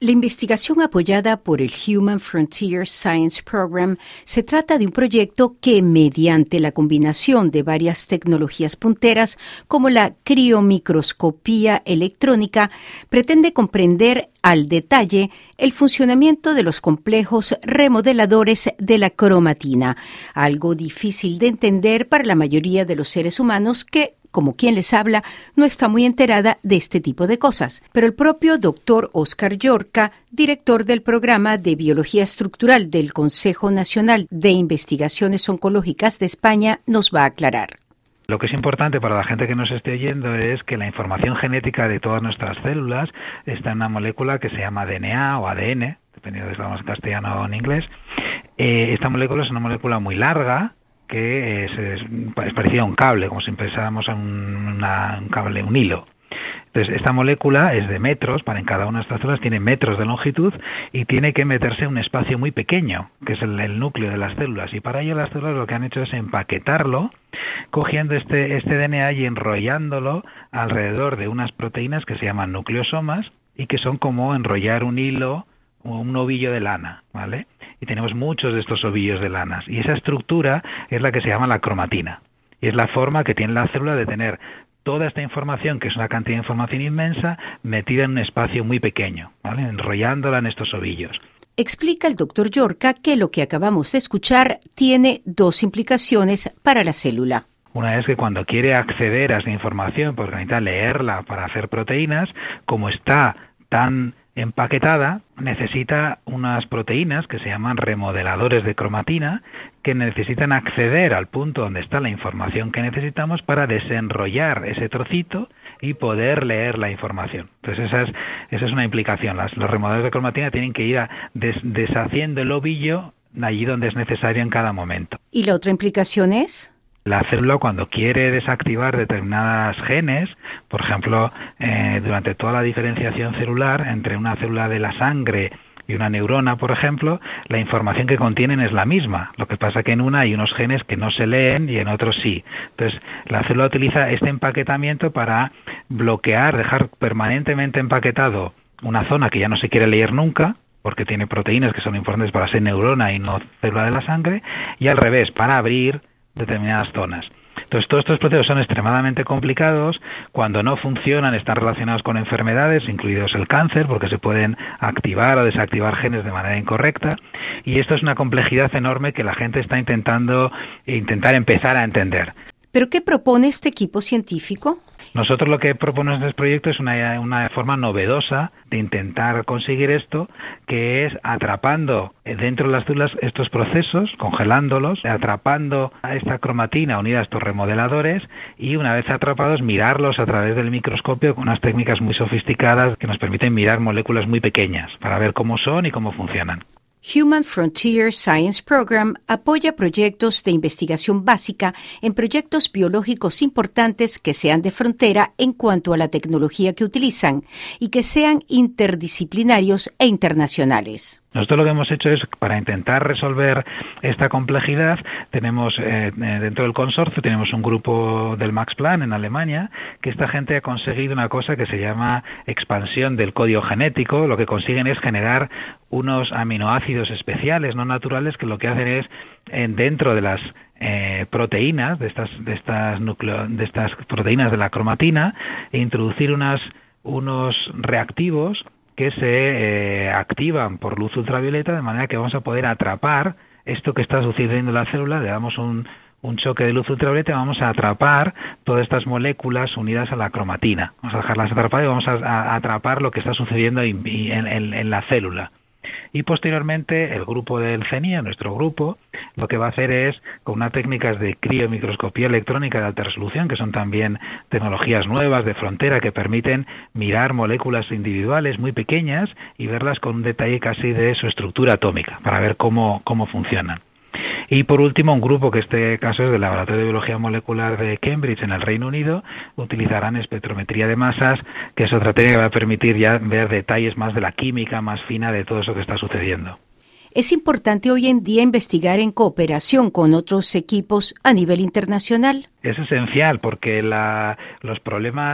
La investigación apoyada por el Human Frontier Science Program se trata de un proyecto que, mediante la combinación de varias tecnologías punteras como la criomicroscopía electrónica, pretende comprender al detalle el funcionamiento de los complejos remodeladores de la cromatina, algo difícil de entender para la mayoría de los seres humanos que, como quien les habla, no está muy enterada de este tipo de cosas. Pero el propio doctor Óscar Llorca, director del programa de Biología Estructural del Consejo Nacional de Investigaciones Oncológicas de España, nos va a aclarar. Lo que es importante para la gente que nos esté oyendo es que la información genética de todas nuestras células está en una molécula que se llama DNA o ADN, dependiendo de si hablamos en castellano o en inglés. Esta molécula es una molécula muy larga, que es parecida a un cable, como si pensáramos en un cable, un hilo. Entonces, esta molécula es de metros, en cada una de estas células tiene metros de longitud y tiene que meterse en un espacio muy pequeño, que es el núcleo de las células. Y para ello las células lo que han hecho es empaquetarlo, cogiendo este DNA y enrollándolo alrededor de unas proteínas que se llaman nucleosomas y que son como enrollar un hilo o un ovillo de lana, ¿vale? Y tenemos muchos de estos ovillos de lanas. Y esa estructura es la que se llama la cromatina. Y es la forma que tiene la célula de tener toda esta información, que es una cantidad de información inmensa, metida en un espacio muy pequeño, ¿vale? Enrollándola en estos ovillos. Explica el doctor Llorca que lo que acabamos de escuchar tiene dos implicaciones para la célula. Una es que cuando quiere acceder a esa información, porque necesita leerla para hacer proteínas, como está tan empaquetada, necesita unas proteínas que se llaman remodeladores de cromatina, que necesitan acceder al punto donde está la información que necesitamos para desenrollar ese trocito y poder leer la información. Entonces esa es una implicación. Los remodeladores de cromatina tienen que ir deshaciendo el ovillo allí donde es necesario en cada momento. ¿Y la otra implicación es? La célula, cuando quiere desactivar determinadas genes, por ejemplo, durante toda la diferenciación celular entre una célula de la sangre y una neurona, por ejemplo, la información que contienen es la misma. Lo que pasa que en una hay unos genes que no se leen y en otros sí. Entonces, la célula utiliza este empaquetamiento para bloquear, dejar permanentemente empaquetado una zona que ya no se quiere leer nunca, porque tiene proteínas que son importantes para ser neurona y no célula de la sangre, y al revés, para abrir determinadas zonas. Entonces, todos estos procesos son extremadamente complicados. Cuando no funcionan, están relacionados con enfermedades, incluidos el cáncer, porque se pueden activar o desactivar genes de manera incorrecta. Y esto es una complejidad enorme que la gente está intentando empezar a entender. ¿Pero qué propone este equipo científico? Nosotros lo que proponemos en este proyecto es una forma novedosa de intentar conseguir esto, que es atrapando dentro de las células estos procesos, congelándolos, atrapando a esta cromatina unida a estos remodeladores y una vez atrapados mirarlos a través del microscopio con unas técnicas muy sofisticadas que nos permiten mirar moléculas muy pequeñas para ver cómo son y cómo funcionan. Human Frontier Science Program apoya proyectos de investigación básica en proyectos biológicos importantes que sean de frontera en cuanto a la tecnología que utilizan y que sean interdisciplinarios e internacionales. Nosotros lo que hemos hecho es, para intentar resolver esta complejidad, tenemos dentro del consorcio tenemos un grupo del Max Planck en Alemania, que esta gente ha conseguido una cosa que se llama expansión del código genético. Lo que consiguen es generar unos aminoácidos especiales, no naturales, que lo que hacen es, dentro de las proteínas, de estas proteínas de la cromatina, introducir unos reactivos que se activan por luz ultravioleta, de manera que vamos a poder atrapar esto que está sucediendo en la célula. Le damos un choque de luz ultravioleta y vamos a atrapar todas estas moléculas unidas a la cromatina. Vamos a dejarlas atrapadas y vamos a atrapar lo que está sucediendo en la célula. Y posteriormente el grupo del CENIA, nuestro grupo, lo que va a hacer es, con unas técnicas de criomicroscopía electrónica de alta resolución, que son también tecnologías nuevas de frontera que permiten mirar moléculas individuales muy pequeñas y verlas con un detalle casi de su estructura atómica, para ver cómo funcionan. Y por último, un grupo que este caso es del Laboratorio de Biología Molecular de Cambridge en el Reino Unido, utilizarán espectrometría de masas, que es otra técnica que va a permitir ya ver detalles más de la química más fina de todo eso que está sucediendo. Es importante hoy en día investigar en cooperación con otros equipos a nivel internacional. Es esencial porque los problemas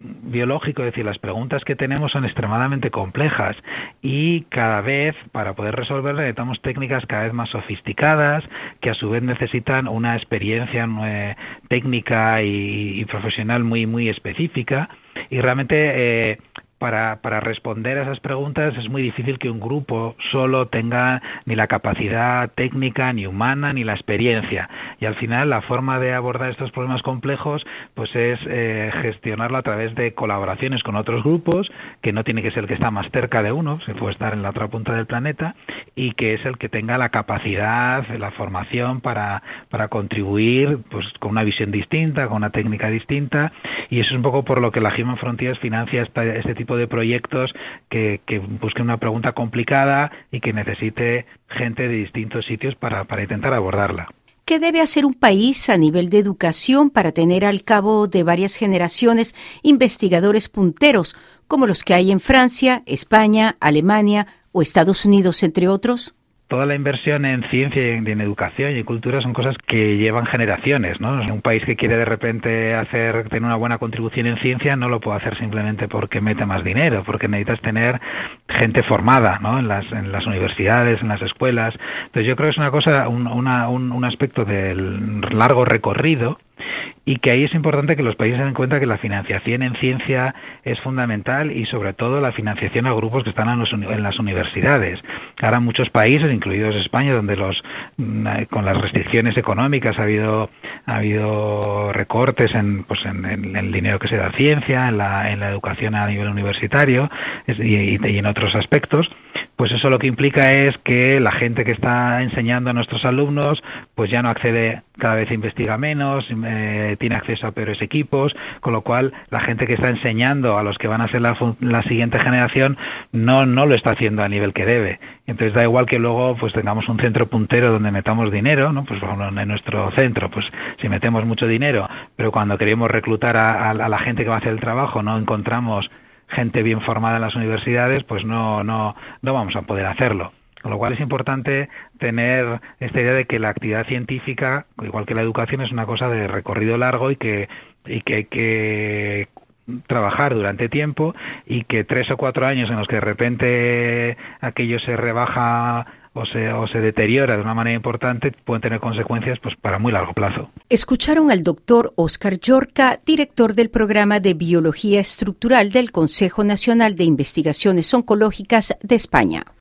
biológico, es decir, las preguntas que tenemos son extremadamente complejas y cada vez, para poder resolverlas, necesitamos técnicas cada vez más sofisticadas, que a su vez necesitan una experiencia técnica y profesional muy específica, y realmente para responder a esas preguntas es muy difícil que un grupo solo tenga ni la capacidad técnica, ni humana, ni la experiencia. Y al final la forma de abordar estos problemas complejos pues es gestionarlo a través de colaboraciones con otros grupos, que no tiene que ser el que está más cerca de uno, se puede estar en la otra punta del planeta, y que es el que tenga la capacidad, la formación para contribuir pues con una visión distinta, con una técnica distinta, y eso es un poco por lo que la Human Frontiers financia este tipo de proyectos que busquen una pregunta complicada y que necesite gente de distintos sitios para intentar abordarla. ¿Qué debe hacer un país a nivel de educación para tener al cabo de varias generaciones investigadores punteros, como los que hay en Francia, España, Alemania o Estados Unidos, entre otros? Toda la inversión en ciencia y en educación y en cultura son cosas que llevan generaciones, ¿no? Un país que quiere de repente tener una buena contribución en ciencia no lo puede hacer simplemente porque mete más dinero, porque necesitas tener gente formada, ¿no? En las universidades, en las escuelas. Entonces yo creo que es una cosa, un aspecto del largo recorrido, y que ahí es importante que los países se den cuenta que la financiación en ciencia es fundamental, y sobre todo la financiación a grupos que están en las universidades. Ahora muchos países, incluidos España, donde con las restricciones económicas ha habido recortes en el dinero que se da a ciencia, en la educación a nivel universitario y en otros aspectos. Pues eso lo que implica es que la gente que está enseñando a nuestros alumnos pues ya no accede, cada vez investiga menos, tiene acceso a peores equipos, con lo cual la gente que está enseñando a los que van a ser la siguiente generación no lo está haciendo a nivel que debe. Entonces da igual que luego pues tengamos un centro puntero donde metamos dinero, ¿no? Pues por ejemplo, en nuestro centro, pues si metemos mucho dinero, pero cuando queremos reclutar a la gente que va a hacer el trabajo no encontramos gente bien formada en las universidades, pues no vamos a poder hacerlo. Con lo cual es importante tener esta idea de que la actividad científica, igual que la educación, es una cosa de recorrido largo y que hay que trabajar durante tiempo, y que 3 o 4 años en los que de repente aquello se rebaja o se deteriora de una manera importante pueden tener consecuencias pues para muy largo plazo. Escucharon al doctor Óscar Llorca, director del programa de Biología Estructural del Consejo Nacional de Investigaciones Oncológicas de España.